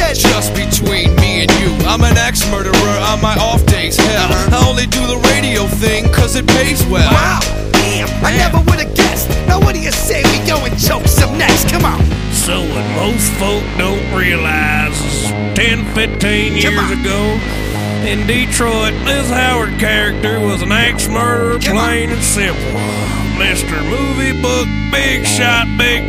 ahead. Just between me and you, I'm an axe murderer on my off days. Hell, I only do the radio thing cause it pays well. Wow, damn, I never would've guessed. Now what do you say we go and choke some next? Come on. So what most folk don't realize is 10, 15 years ago in Detroit, this Howard character was an axe murderer, plain and simple. Mr. Movie Book, big shot, big